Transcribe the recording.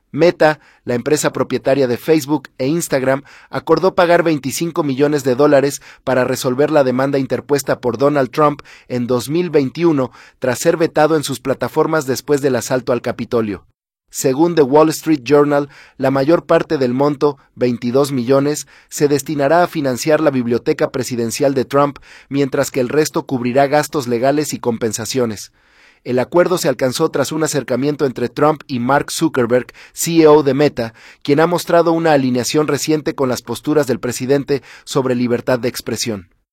Meta, la empresa propietaria de Facebook e Instagram, acordó pagar $25 millones para resolver la demanda interpuesta por Donald Trump en 2021 tras ser vetado en sus plataformas después del asalto al Capitolio. Según The Wall Street Journal, la mayor parte del monto, 22 millones, se destinará a financiar la biblioteca presidencial de Trump, mientras que el resto cubrirá gastos legales y compensaciones. El acuerdo se alcanzó tras un acercamiento entre Trump y Mark Zuckerberg, CEO de Meta, quien ha mostrado una alineación reciente con las posturas del presidente sobre libertad de expresión.